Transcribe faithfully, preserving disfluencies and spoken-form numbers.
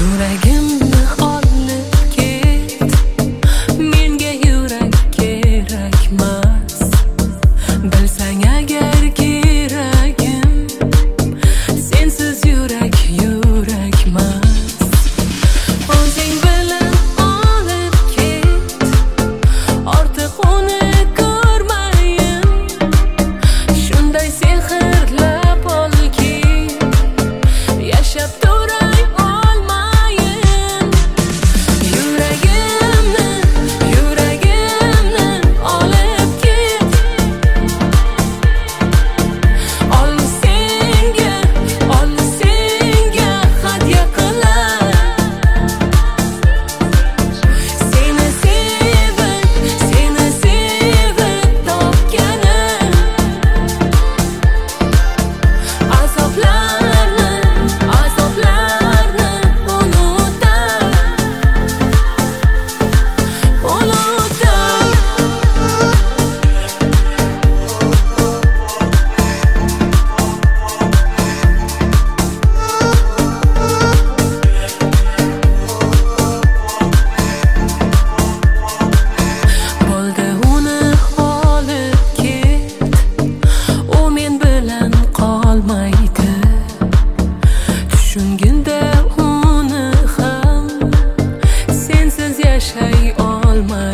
Yuragimni olib ket, menga yurak kerakmas. Bilsang agar keragim, sensiz yurak yurakmas. O'zing bilan olib ket, ortiq uni ko'rmayin. Shunday sehrlab olki, yashab turay olmayin. Yuragimni, yuragimni olib ket. Ol senga, ol senga hadya qilib. Seni sevib, seni sevib topganim. Azoblarni, azoblarni unutar, unutar. Bo'ldi uni olib ket, u men bilan qolmaydi. Tushunganda uni ham sensiz yashay olmaydi.